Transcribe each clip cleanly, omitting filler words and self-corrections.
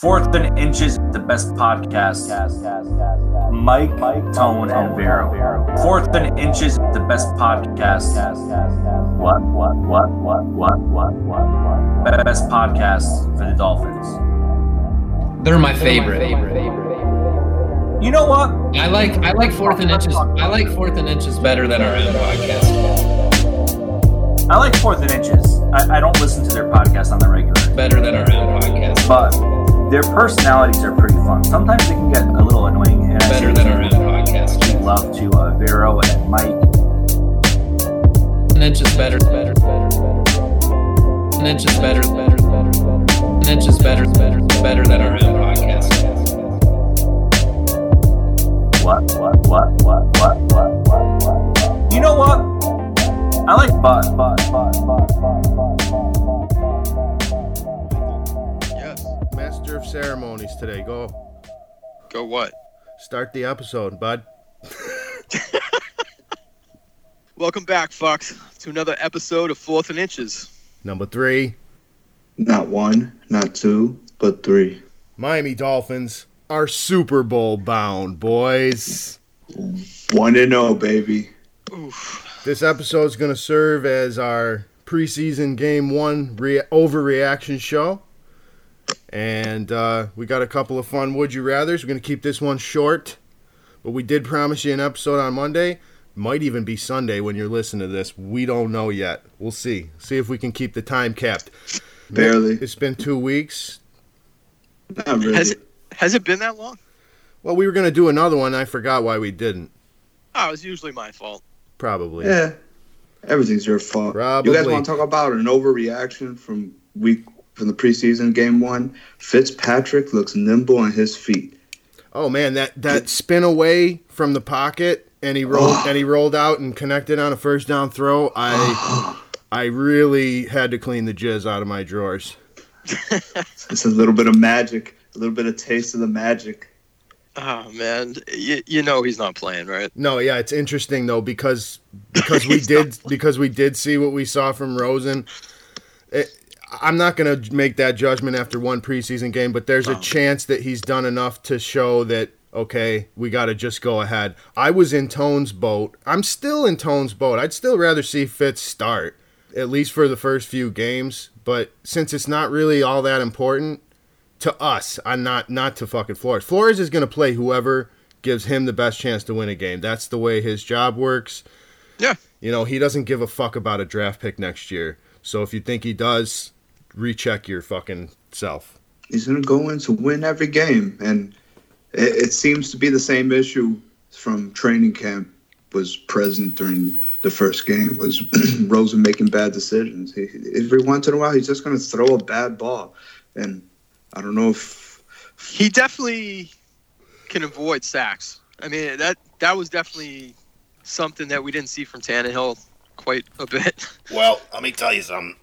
Fourth and Inches, the best podcast. Mike, Tone, and Vero. Fourth and Inches, the best podcast. What? Best podcast for the Dolphins. They're my favorite. You know what? I like Fourth and Inches. I like Fourth and Inches better than our own podcast. I like Fourth and Inches. I don't listen to their podcast on the regular. Better than our own podcast. But their personalities are pretty fun. Sometimes they can get a little annoying. And better than our own podcast. We love to Vero and Mike. An inch is better. An inch is better. An inch is better than our own podcast. What? You know what? I like Bud. Yes, Master of Ceremonies today. Go what? Start the episode, Bud. Welcome back, fucks, to another episode of Fourth and Inches. Number 3. Not 1, not 2, but 3. Miami Dolphins are Super Bowl bound, boys. 1-0, baby. Oof. This episode is going to serve as our preseason Game 1 overreaction show. And we got a couple of fun Would You Rathers. We're going to keep this one short. But we did promise you an episode on Monday. Might even be Sunday when you're listening to this. We don't know yet. We'll see. See if we can keep the time kept. Barely. It's been 2 weeks. Not really. Has it been that long? Well, we were going to do another one. I forgot why we didn't. Oh, it's usually my fault. Probably. Yeah. Everything's your fault. Probably. You guys want to talk about an overreaction from the preseason Game 1? Fitzpatrick looks nimble on his feet. Oh man, that spin away from the pocket and he rolled out and connected on a first down throw. I really had to clean the jizz out of my drawers. It's a little bit of magic, a little bit of taste of the magic. Oh man, you know he's not playing, right? No, yeah, it's interesting though because we did see what we saw from Rosen. I'm not going to make that judgment after one preseason game, but there's a chance that he's done enough to show that, okay, we got to just go ahead. I was in Tone's boat. I'm still in Tone's boat. I'd still rather see Fitz start, at least for the first few games. But since it's not really all that important to us, I'm not to fucking Flores. Flores is going to play whoever gives him the best chance to win a game. That's the way his job works. Yeah. You know, he doesn't give a fuck about a draft pick next year. So if you think he does, recheck your fucking self. He's going to go in to win every game. And it seems to be the same issue from training camp was present during the first game, was Rosen making bad decisions. Every once in a while, he's just going to throw a bad ball. And I don't know if... He definitely can avoid sacks. I mean, that was definitely something that we didn't see from Tannehill quite a bit. Well, let me tell you something.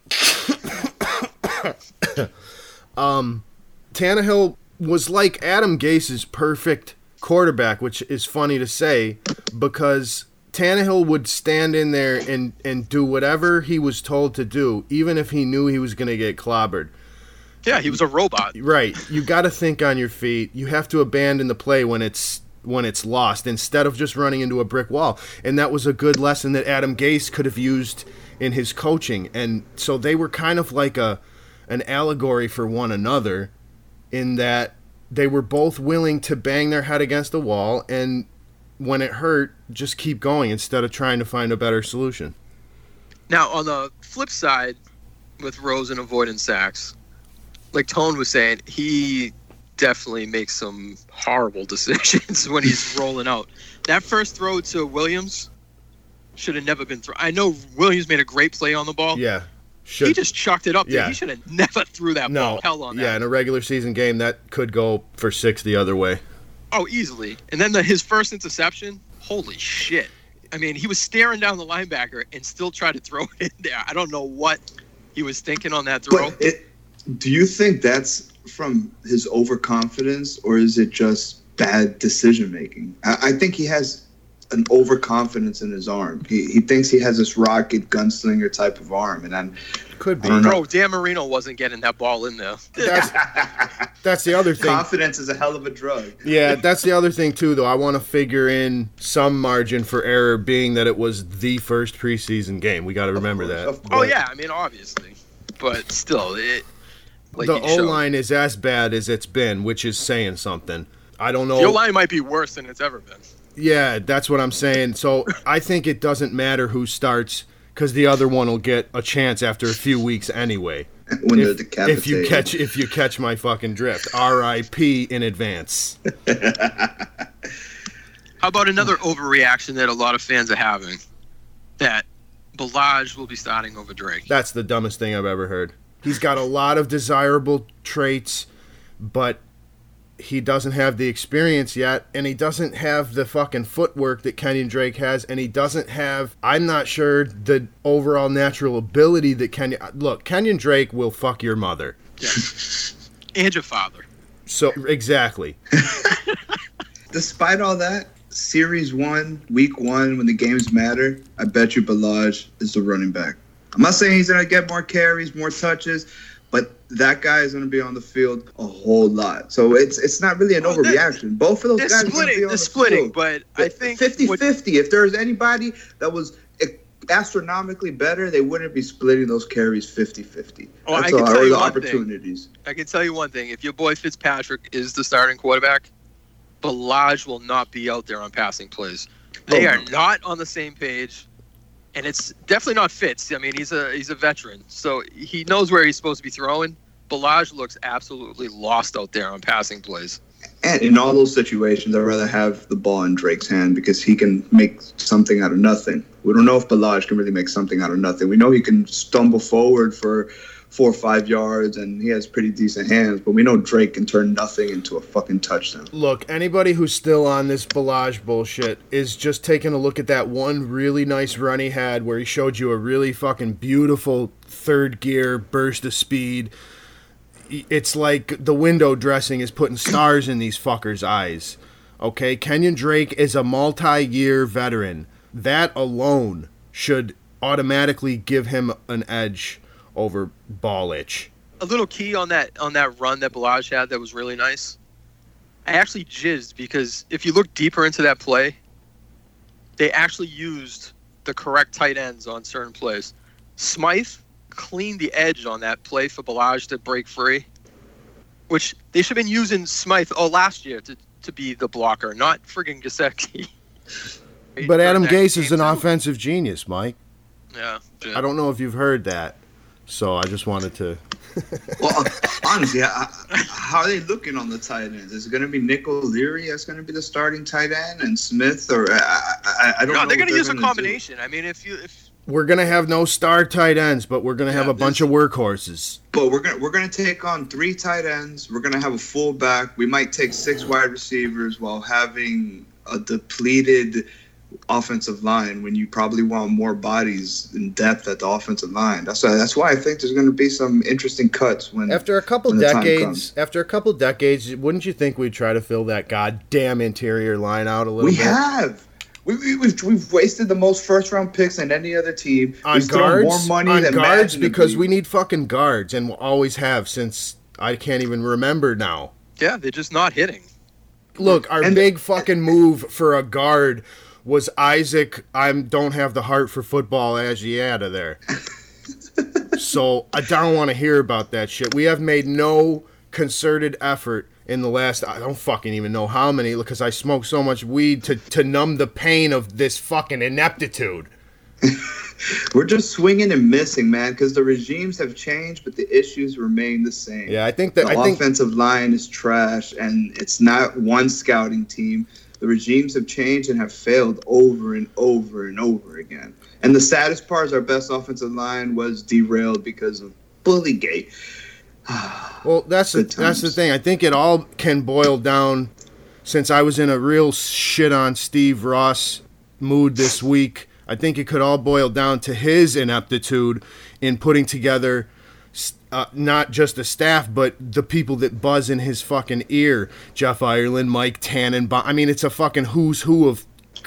Tannehill was like Adam Gase's perfect quarterback, which is funny to say because Tannehill would stand in there and do whatever he was told to do, even if he knew he was going to get clobbered. Yeah, he was a robot. Right. You got to think on your feet. You have to abandon the play when it's lost instead of just running into a brick wall. And that was a good lesson that Adam Gase could have used in his coaching. And so they were kind of like an allegory for one another in that they were both willing to bang their head against the wall and when it hurt, just keep going instead of trying to find a better solution. Now, on the flip side, with Rosen avoiding sacks, like Tone was saying, he definitely makes some horrible decisions when he's rolling out. That first throw to Williams should have never been thrown. I know Williams made a great play on the ball. Yeah. He just chucked it up there. Yeah. He should have never threw that ball. Hell on that. Yeah, in a regular season game, that could go for 6 the other way. Oh, easily. And then his first interception, holy shit. I mean, he was staring down the linebacker and still tried to throw it in there. I don't know what he was thinking on that throw. But do you think that's from his overconfidence or is it just bad decision making? I think he has an overconfidence in his arm. He thinks he has this rocket gunslinger type of arm, and Could be. Bro, Dan Marino wasn't getting that ball in there. That's the other thing. Confidence is a hell of a drug. Yeah, that's the other thing, too, though. I want to figure in some margin for error, being that it was the first preseason game. We got to remember that. Oh, yeah, I mean, obviously. But still, the O-line is as bad as it's been, which is saying something. I don't know. The O-line might be worse than it's ever been. Yeah, that's what I'm saying. So I think it doesn't matter who starts, because the other one will get a chance after a few weeks anyway. When they're decapitated. If you catch my fucking drift. R.I.P. in advance. How about another overreaction that a lot of fans are having? That Ballage will be starting over Drake. That's the dumbest thing I've ever heard. He's got a lot of desirable traits, but he doesn't have the experience yet, and he doesn't have the fucking footwork that Kenyon Drake has, and he doesn't have, I'm not sure, the overall natural ability that Kenyon Drake will fuck your mother. Yeah. And your father. So, exactly. Despite all that, Series 1, Week 1, when the games matter, I bet you Ballage is the running back. I'm not saying he's going to get more carries, more touches, but that guy is going to be on the field a whole lot. So it's not really an overreaction. Both of those guys are going to be on the field. But I think 50-50. If there's anybody that was astronomically better, they wouldn't be splitting those carries 50-50. Oh, That's I can all. tell you The one opportunities. thing. I can tell you one thing. If your boy Fitzpatrick is the starting quarterback, Ballage will not be out there on passing plays. They are not on the same page, and it's definitely not Fitz. I mean, he's a veteran, so he knows where he's supposed to be throwing. Ballage looks absolutely lost out there on passing plays. And in all those situations, I'd rather have the ball in Drake's hand because he can make something out of nothing. We don't know if Ballage can really make something out of nothing. We know he can stumble forward for 4 or 5 yards, and he has pretty decent hands, but we know Drake can turn nothing into a fucking touchdown. Look, anybody who's still on this Ballage bullshit is just taking a look at that one really nice run he had where he showed you a really fucking beautiful third gear burst of speed. It's like the window dressing is putting stars in these fuckers' eyes. Okay, Kenyon Drake is a multi-year veteran. That alone should automatically give him an edge over Ballage. A little key on that run that Ballage had that was really nice. I actually jizzed because if you look deeper into that play, they actually used the correct tight ends on certain plays. Smythe cleaned the edge on that play for Ballage to break free, which they should have been using Smythe last year to be the blocker, not friggin' Gesicki. But Adam Gase is an offensive genius, Mike. Yeah. I don't know if you've heard that, so I just wanted to... Well, honestly, how are they looking on the tight ends? Is it going to be Nick O'Leary that's going to be the starting tight end, and Smith, or I don't know. No, they're going to use a combination. I mean, if we're going to have no star tight ends, but we're going to have a bunch of workhorses. But we're going to take on 3 tight ends. We're going to have a fullback. We might take 6 wide receivers while having a depleted offensive line when you probably want more bodies in depth at the offensive line. That's why I think there's going to be some interesting cuts when after a couple decades, wouldn't you think we'd try to fill that goddamn interior line out a little bit? We have. We've wasted the most first-round picks than any other team. On guards, because we need fucking guards, and we'll always have since I can't even remember now. Yeah, they're just not hitting. Look, our big fucking move for a guard was Isaac. I don't have the heart for football Asiata there. So I don't want to hear about that shit. We have made no concerted effort in the last, I don't fucking even know how many, because I smoked so much weed to numb the pain of this fucking ineptitude. We're just swinging and missing, man, because the regimes have changed, but the issues remain the same. Yeah, I think the offensive line is trash, and it's not one scouting team. The regimes have changed and have failed over and over and over again. And the saddest part is our best offensive line was derailed because of Bullygate. Well, that's the thing. I think it all can boil down, since I was in a real shit on Steve Ross mood this week, I think it could all boil down to his ineptitude in putting together not just the staff, but the people that buzz in his fucking ear. Jeff Ireland, Mike Tannenbaum. I mean, it's a fucking who's who of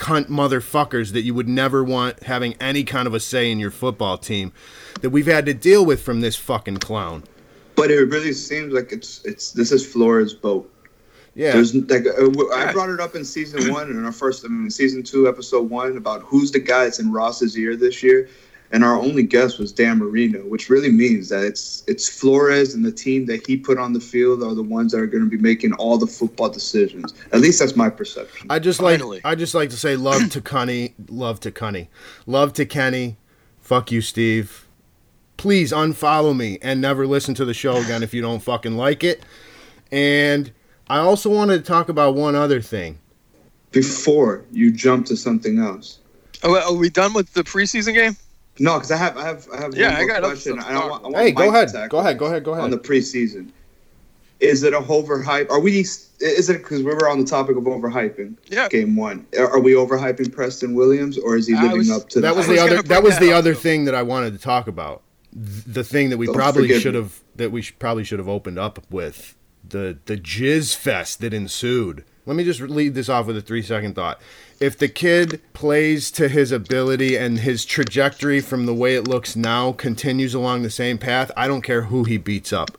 cunt motherfuckers that you would never want having any kind of a say in your football team that we've had to deal with from this fucking clown. But it really seems like it's this is Flores' boat. Yeah. There's like I brought it up in season 1 and season 2, episode 1 about who's the guy that's in Ross's ear this year, and our only guess was Dan Marino, which really means that it's Flores and the team that he put on the field are the ones that are going to be making all the football decisions. At least that's my perception. I just like to say love to Kenny, love to Kenny. Fuck you, Steve. Please unfollow me and never listen to the show again if you don't fucking like it. And I also wanted to talk about one other thing. Before you jump to something else. Oh, are we done with the preseason game? No, because I have Yeah, one I got more question. other stuff to I talk want about. Hey, Mike go ahead. on the preseason. Is it a overhype? Is it because we were on the topic of overhyping? Yeah. Game 1. Are we overhyping Preston Williams, or is he living up to that? Was I was the gonna other. bring That was that the up, other too. thing that I wanted to talk about. The thing that we probably should have opened up with the jizz fest that ensued. Let me just lead this off with a 3-second thought. If the kid plays to his ability and his trajectory from the way it looks now continues along the same path, I don't care who he beats up.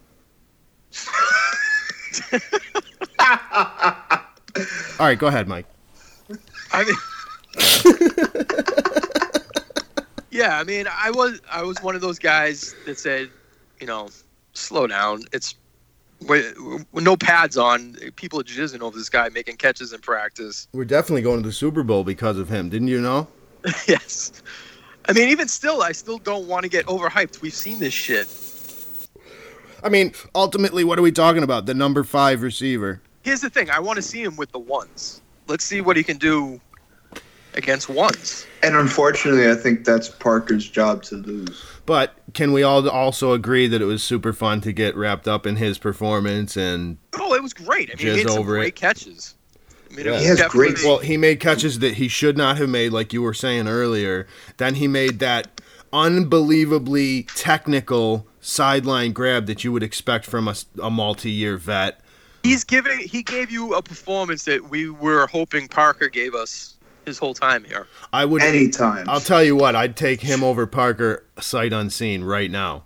All right, go ahead, Mike. I mean, yeah, I mean, I was one of those guys that said, slow down. It's with no pads on. People are jizzing over this guy making catches in practice. We're definitely going to the Super Bowl because of him. Didn't you know? Yes. I mean, even still, I still don't want to get overhyped. We've seen this shit. I mean, ultimately, what are we talking about? The number 5 receiver. Here's the thing. I want to see him with the ones. Let's see what he can do against ones. And unfortunately, I think that's Parker's job to lose. But can we all also agree that it was super fun to get wrapped up in his performance and Oh, it was great. I mean, he made some great catches. I mean, it was He has definitely- great- well, he made catches that he should not have made, like you were saying earlier. Then he made that unbelievably technical sideline grab that you would expect from a multi-year vet. He gave you a performance that we were hoping Parker gave us his whole time here. I would Anytime. I'll tell you what, I'd take him over Parker sight unseen right now.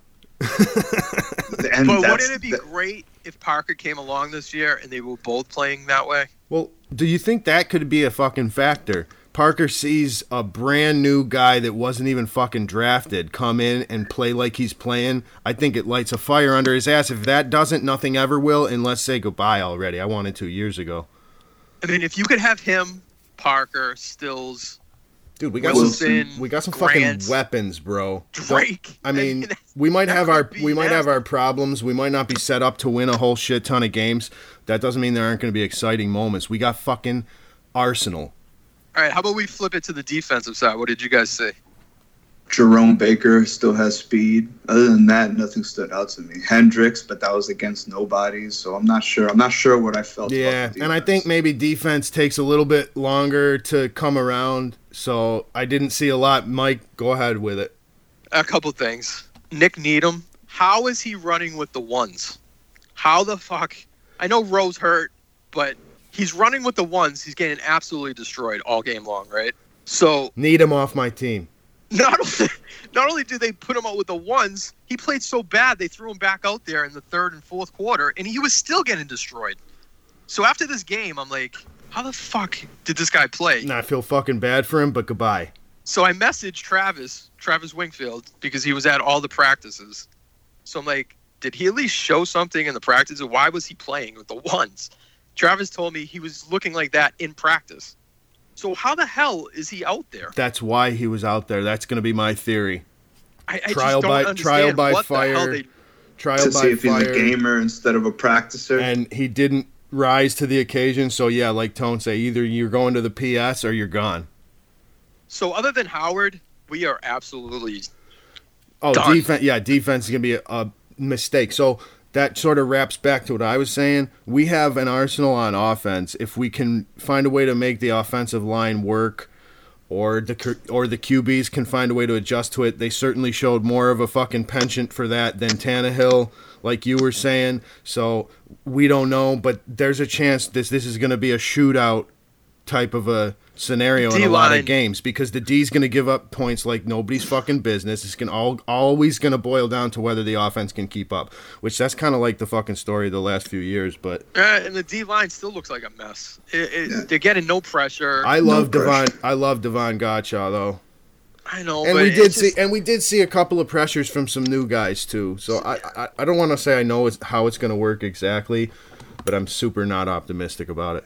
And But that's wouldn't it be great if Parker came along this year and they were both playing that way? Well, do you think that could be a fucking factor? Parker sees a brand new guy that wasn't even fucking drafted come in and play like he's playing. I think it lights a fire under his ass. If that doesn't, nothing ever will, and let's say goodbye already. I wanted 2 years ago. I mean, if you could have him, Parker, Stills, Dude, we got Wilson, some Grant, fucking weapons, bro. Drake. I mean, that's- we might that have could our be problems. We might not be set up to win a whole shit ton of games. That doesn't mean there aren't going to be exciting moments. We got fucking Arsenal. All right, how about we flip it to the defensive side? What did you guys say? Jerome Baker still has speed. Other than that, nothing stood out to me. Hendricks, but that was against nobody, so I'm not sure. I'm not sure what I felt. Yeah, about the and I defense. think maybe defense takes a little bit longer to come around, so I didn't see a lot. Mike, go ahead with it. A couple things. Nick Needham, how is he running with the ones? How the fuck? I know Rose hurt, but he's running with the ones. He's getting absolutely destroyed all game long, right? So Need him off my team. not only did they put him out with the ones, he played so bad they threw him back out there in the third and fourth quarter, and he was still getting destroyed. So after this game, I'm like, how the fuck did this guy play? And I feel fucking bad for him, but goodbye. So I messaged Travis Wingfield, because he was at all the practices. So I'm like, did he at least show something in the practice? Or why was he playing with the ones? Travis told me he was looking like that in practice. So how the hell is he out there? That's why he was out there. That's going to be my theory. I Trial just don't by understand by what fire. the hell they... Trial to by see if he's fire. a gamer instead of a practicer. And he didn't rise to the occasion. So, yeah, like Tone say, either you're going to the PS or you're gone. So other than Howard, we are absolutely... Oh, Done. defense. Yeah, defense is going to be a mistake. So that sort of wraps back to what I was saying. We have an arsenal on offense. If we can find a way to make the offensive line work, or the QBs can find a way to adjust to it, they certainly showed more of a fucking penchant for that than Tannehill, like you were saying. So we don't know, but there's a chance this is going to be a shootout type of a scenario in a lot of D-line. games because the D's going to give up points like nobody's fucking business. It's always going to boil down to whether the offense can keep up, which that's kind of like the fucking story of the last few years. But And the D line still looks like a mess. They're getting no pressure. I love pressure. I love Devon Gottschall though. I know, And but we did see a couple of pressures from some new guys too. So I don't want to say I know how it's going to work exactly, but I'm super not optimistic about it.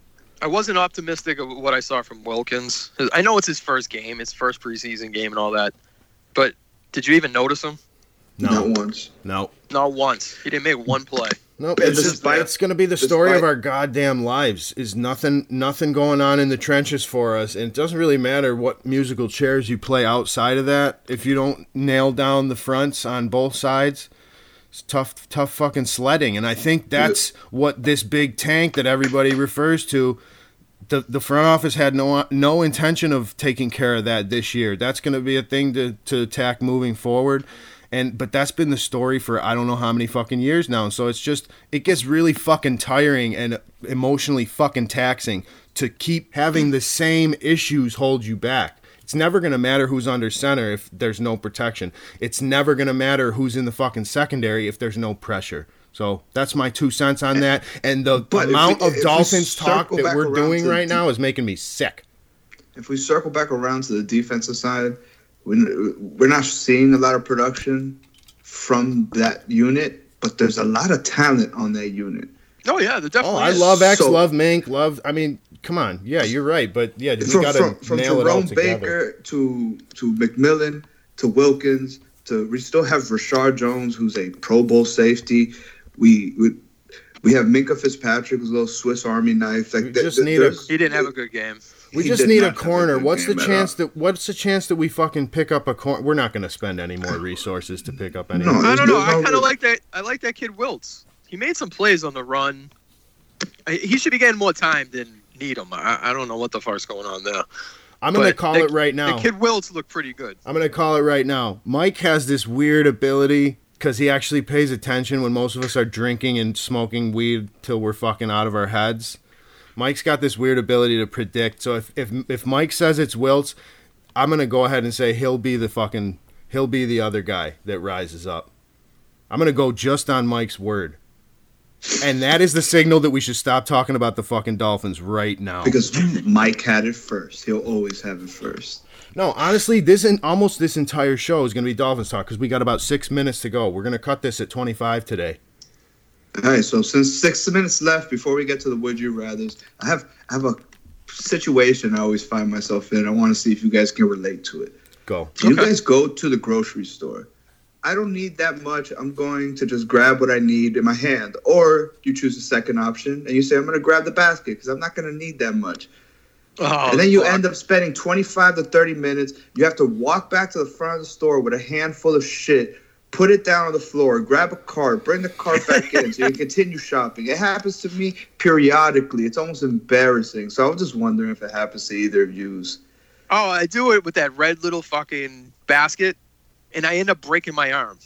I wasn't optimistic of what I saw from Wilkins. I know it's his first game, his first preseason game and all that. But did you even notice him? Not once. No. Not once. He didn't make one play. Nope, And it's going to be the story despite- of our goddamn lives. Is nothing going on in the trenches for us, and it doesn't really matter what musical chairs you play outside of that. If you don't nail down the fronts on both sides, it's tough fucking sledding. And I think that's what this big tank that everybody refers to. The front office had no intention of taking care of that this year. That's going to be a thing to attack moving forward. But that's been the story for I don't know how many fucking years now. So it gets really fucking tiring and emotionally fucking taxing to keep having the same issues hold you back. It's never going to matter who's under center if there's no protection. It's never going to matter who's in the fucking secondary if there's no pressure. So that's my 2 cents on that. And the But amount of if we Dolphins talk circle that back we're around doing to right now is making me sick. If we circle back around to the defensive side, we're not seeing a lot of production from that unit, but there's a lot of talent on that unit. Oh, yeah, they're definitely. I love X, So- love Mink, I mean, come on. Yeah, you're right. But yeah, we got to From nail it all Jerome together. Baker to McMillan to Wilkins we still have Rashard Jones, who's a Pro Bowl safety. We have Minka Fitzpatrick, who's a little Swiss Army knife. We just need a- He didn't have a good game. We He just did need a not have corner. good What's the game at chance that we fucking pick up a corner? We're not going to spend any more resources to pick up any. No. I don't know. There's I no kind of real- like that. I like that kid Wiltz. He made some plays on the run. He should be getting more time than Needham. I don't know what the fuck's going on there. I'm going to But call the- it right now. The kid Wiltz looked pretty good. I'm going to call it right now. Mike has this weird ability because he actually pays attention when most of us are drinking and smoking weed till we're fucking out of our heads. Mike's got this weird ability to predict. So if Mike says it's Wiltz, I'm going to go ahead and say he'll be the other guy that rises up. I'm going to go just on Mike's word. And that is the signal that we should stop talking about the fucking Dolphins right now. Because Mike had it first. He'll always have it first. No, honestly, almost this entire show is going to be Dolphins talk because we got about 6 minutes to go. We're going to cut this at 25 today. All right, so since 6 minutes left before we get to the Would You Rathers, I have a situation I always find myself in. I want to see if you guys can relate to it. Go. You guys go to the grocery store. I don't need that much. I'm going to just grab what I need in my hand. Or you choose the second option and you say, I'm going to grab the basket because I'm not going to need that much. Oh, And then you fuck. end up spending 25 to 30 minutes. You have to walk back to the front of the store with a handful of shit, put it down on the floor, grab a cart, bring the cart back in so you can continue shopping. It happens to me periodically. It's almost embarrassing. So I was just wondering if it happens to either of yous. Oh, I do it with that red little fucking basket, and I end up breaking my arm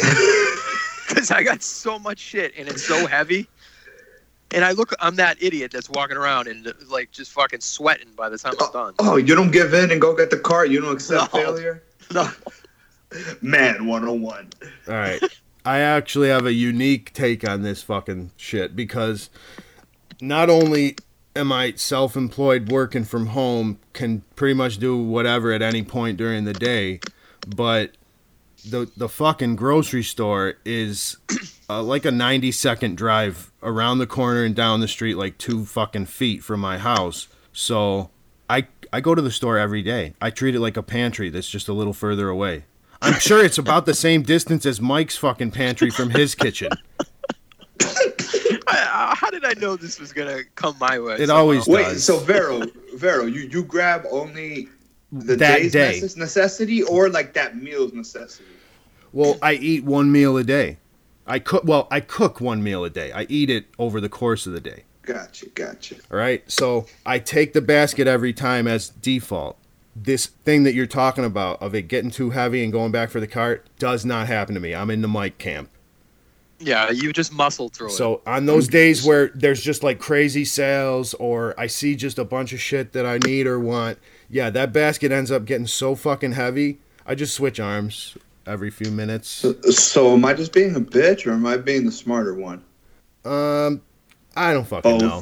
because I got so much shit and it's so heavy. And I'm that idiot that's walking around and like just fucking sweating by the time I'm done. Oh, you don't give in and go get the cart? You don't accept No. failure? No. Man 101. All right. I actually have a unique take on this fucking shit because not only am I self-employed working from home, can pretty much do whatever at any point during the day, but the fucking grocery store is like a 90-second drive around the corner and down the street like 2 fucking feet from my house. So I go to the store every day. I treat it like a pantry that's just a little further away. I'm sure it's about the same distance as Mike's fucking pantry from his kitchen. How did I know this was gonna come my way? It always Wait, does. so Vero, you grab only the That day's day. necessity or like that meal's necessity? Well, I eat 1 meal a day. I cook 1 meal a day. I eat it over the course of the day. Gotcha. All right. So I take the basket every time as default. This thing that you're talking about of it getting too heavy and going back for the cart does not happen to me. I'm in the Mike camp. Yeah, you just muscle through it. So on those days where there's just like crazy sales or I see just a bunch of shit that I need or want, yeah, that basket ends up getting so fucking heavy. I just switch arms every few minutes. So am I just being a bitch or am I being the smarter one? I don't fucking know.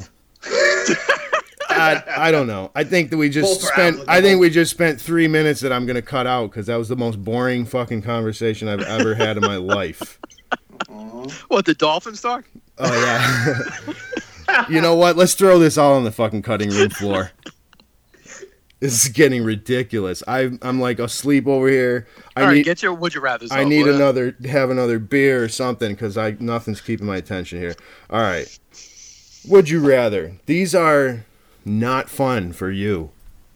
I don't know. I think that we just spent 3 minutes that I'm gonna cut out because that was the most boring fucking conversation I've ever had in my life. What, the Dolphins talk? Oh yeah. You know what? Let's throw this all on the fucking cutting room floor. This is getting ridiculous. I'm like asleep over here. Get your would you rather. I need have another beer or something because nothing's keeping my attention here. All right. Would you rather? These are not fun for you.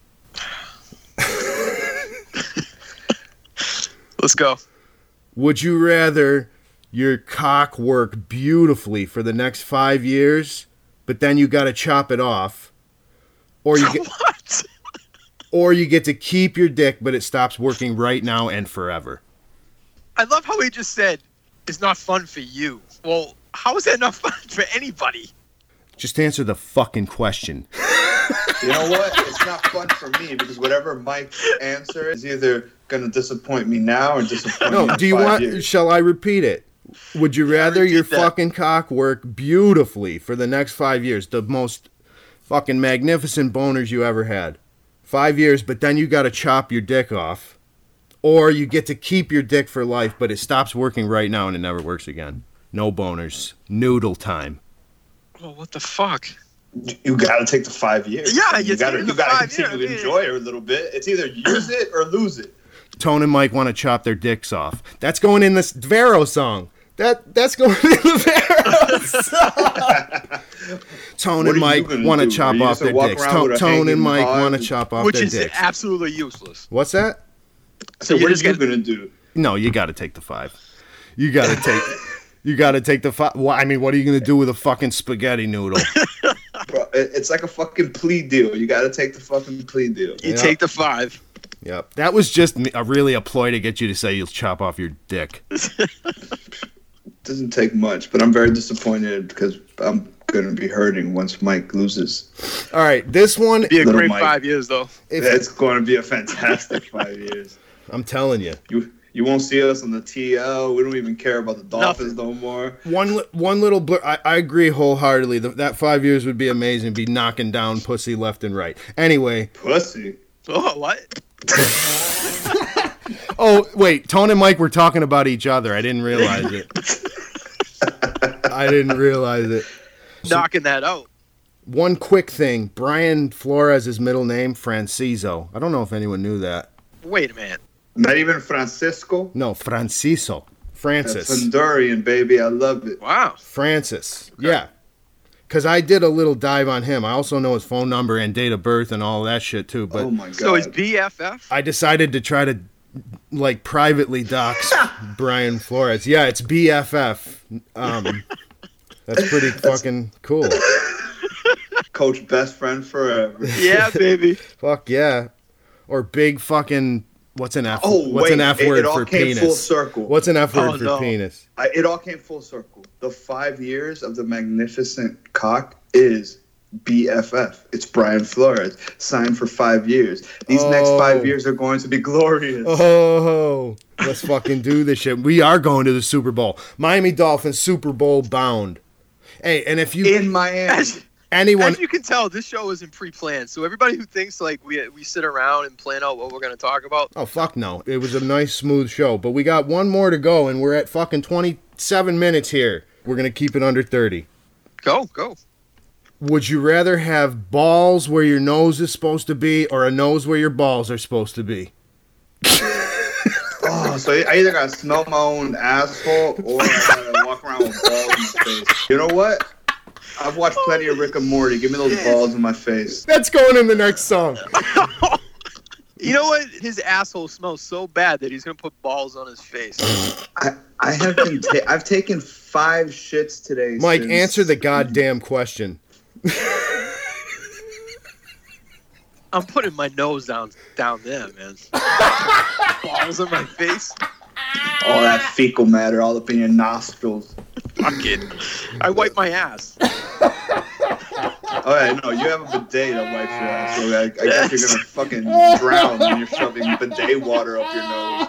Let's go. Would you rather your cock work beautifully for the next 5 years, but then you got to chop it off, or you get What? or you get to keep your dick, but it stops working right now and forever? I love how he just said it's not fun for you. Well, how is that not fun for anybody? Just answer the fucking question. You know what? It's not fun for me because whatever Mike's answer is either going to disappoint me now or disappoint me No, in do you 5 want? years. Shall I repeat it? Would you rather your fucking cock work beautifully for the next 5 years, the most fucking magnificent boners you ever had, 5 years, but then you got to chop your dick off, or you get to keep your dick for life, but it stops working right now and it never works again? No boners, noodle time. Oh, what the fuck? You got to take the 5 years. Yeah, you got to five continue years. to enjoy it a little bit. It's either use it or lose it. Tone and Mike want to chop their dicks off. That's going in this Vero song. That's going in the Vero song. Tone and Mike want to chop off their dicks. Tone and Mike want to chop off their dicks. Which is absolutely useless. What's that? So what are you going to do? No, you got to take the 5. You got to take. You got to take the 5. Well, I mean, what are you going to do with a fucking spaghetti noodle? Bro, it's like a fucking plea deal. You got to take the fucking plea deal. You take the 5. Yep. That was just really a ploy to get you to say you'll chop off your dick. Doesn't take much, but I'm very disappointed because I'm going to be hurting once Mike loses. All right, this one. Be a Little great Mike. 5 years, though. It's going to be a fantastic 5 years. I'm telling you. You won't see us on the TL. We don't even care about the Dolphins no more. One little blur. I agree wholeheartedly. That 5 years would be amazing. Be knocking down pussy left and right. Anyway. Pussy? Oh, what? Oh, wait. Tone and Mike were talking about each other. I didn't realize it. Knocking that out. One quick thing. Brian Flores' middle name, Franciso. I don't know if anyone knew that. Wait a minute. Not even Francisco? No, Franciso. Francis. That's Honduran, baby. I love it. Wow. Francis. Okay. Yeah. Because I did a little dive on him. I also know his phone number and date of birth and all that shit, too. But oh, my God. So he's BFF? I decided to try to, like, privately dox Brian Flores. Yeah, it's BFF. That's pretty fucking cool. Coach best friend forever. Yeah, baby. Fuck yeah. Or big fucking... What's an F? Oh, what's wait. an F word it all for came penis? Full circle. What's an F word for penis? It all came full circle. The 5 years of the magnificent cock is BFF. It's Brian Flores. Signed for 5 years. These next 5 years are going to be glorious. Oh, let's fucking do this shit. We are going to the Super Bowl. Miami Dolphins Super Bowl bound. Hey, and if you... In Miami. Anyone, as you can tell, this show isn't pre-planned. So everybody who thinks like we sit around and plan out what we're going to talk about. Oh, fuck no. It was a nice, smooth show. But we got one more to go, and we're at fucking 27 minutes here. We're going to keep it under 30. Go. Would you rather have balls where your nose is supposed to be or a nose where your balls are supposed to be? Oh, so I either got to smell my own asshole or I got to walk around with balls in my face. You know what? I've watched plenty of Rick and Morty. Give me those balls in my face. That's going in the next song. You know what? His asshole smells so bad that he's gonna put balls on his face. I have been. I've taken 5 shits today. Mike, answer the goddamn question. I'm putting my nose down there, man. Balls on my face. All that fecal matter all up in your nostrils. Fuck it. I wipe my ass. All right, no, you have a bidet that wipes your ass. So I guess you're gonna fucking drown when you're shoving bidet water up your nose.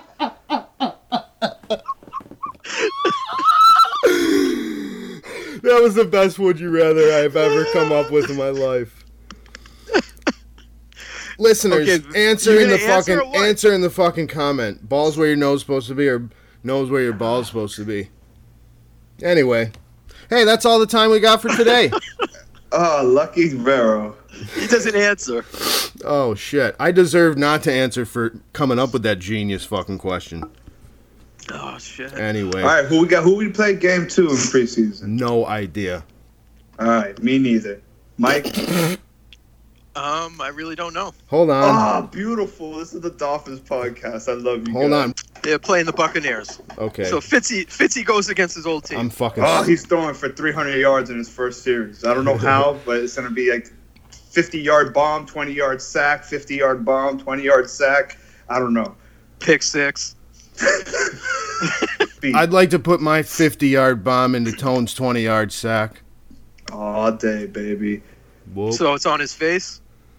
That was the best would you rather I've ever come up with in my life. Listeners, answer in the fucking comment. Balls where your nose supposed to be, or nose where your balls supposed to be. Anyway, hey, that's all the time we got for today. Oh, lucky Vero. He doesn't answer. Oh shit! I deserve not to answer for coming up with that genius fucking question. Oh shit. Anyway, all right, who we played game 2 in preseason? No idea. All right, me neither. Mike. I really don't know. Hold on. Ah, beautiful. This is the Dolphins podcast. I love you. Hold on. They're playing the Buccaneers. Okay. So Fitzy goes against his old team. I'm fucking. Oh, he's throwing for 300 yards in his first series. I don't know how, but it's gonna be like 50-yard bomb, 20-yard sack, 50-yard bomb, 20-yard sack. I don't know. Pick 6. I'd like to put my 50-yard bomb into Tone's 20-yard sack. All day, baby. Whoop. So it's on his face.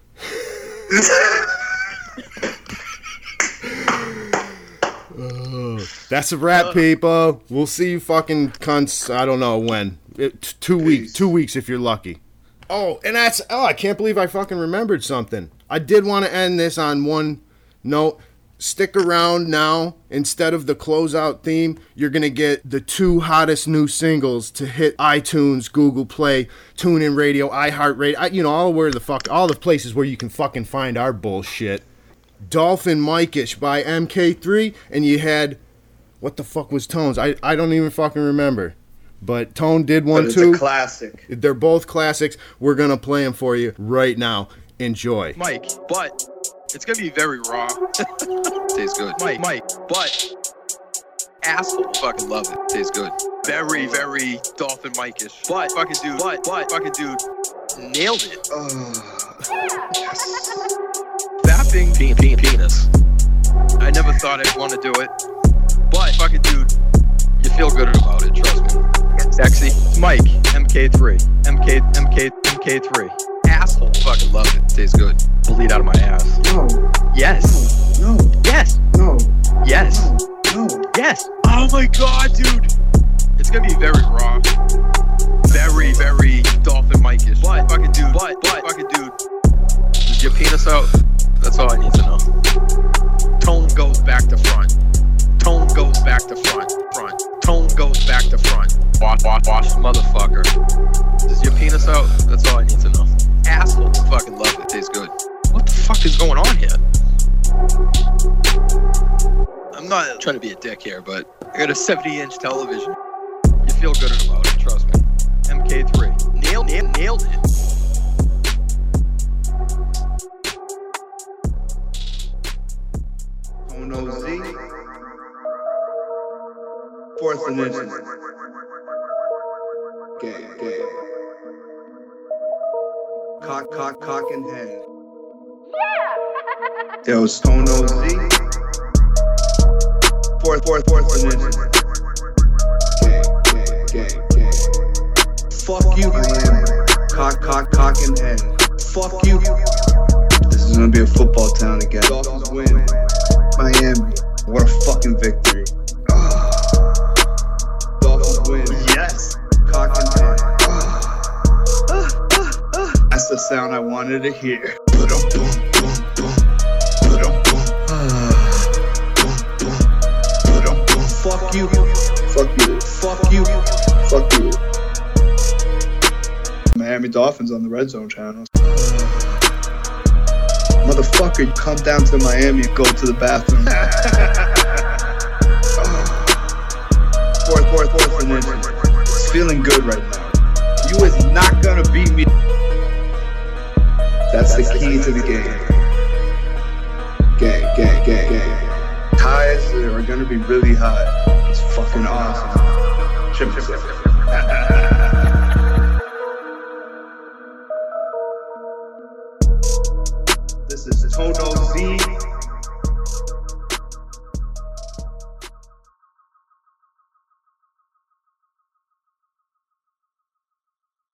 That's a wrap, people. We'll see you fucking cunts. I don't know when. 2 weeks. 2 weeks if you're lucky. Oh, and I can't believe I fucking remembered something. I did want to end this on one note. Stick around now. Instead of the closeout theme, you're going to get the 2 hottest new singles to hit iTunes, Google Play, TuneIn Radio, iHeartRadio, all the places where you can fucking find our bullshit. Dolphin Mike-ish by MK3, and you had, what the fuck was Tone's? I don't even fucking remember. But Tone did one too. It's a classic. They're both classics. We're going to play them for you right now. Enjoy. Mike, but it's going to be very raw. Tastes good. Mike, but asshole fucking love it. Tastes good. Very, very Dolphin Mike-ish. But fucking dude, nailed it. Fapping penis. I never thought I'd want to do it. But fucking dude, you feel good about it, trust me. Sexy. Mike, MK3. MK3. Asshole fucking love it. Tastes good. Bleed out of my ass. No. Yes. No. Yes. No. Yes. No. Yes. Oh my god, dude. It's gonna be very raw. Very, very Dolphin Mike-ish. But fucking dude. Is your penis out? That's all I need to know. Tone goes back to front. Tone goes back to front. Tone goes back to front. Wash, motherfucker. Is your penis out? That's all I need to know. Asshole fucking love it. Tastes good. What the fuck is going on here? I'm not trying to be a dick here, but I got a 70-inch television. You feel good about it, trust me. MK3. Nailed it. Tono Z. Fourth and inches. Gay. Cock and head. Yeah. Yo, it's Tono Z. Fourth and inches. Gay. Fuck you, Miami. Cock and head. Fuck you. This is gonna be a football town again. Dolphins win. Miami. What a fucking victory. Dolphins win. Yes. Cock and head. That's the sound I wanted to hear. Fuck you. Miami Dolphins on the Red Zone channel. Motherfucker, you come down to Miami and go to the bathroom. Fourth and inches. It's feeling good right now. You is not gonna beat me. That's the key to the game. Gay. Ties are gonna be really high. It's fucking awesome. Chip. This is Tono Z.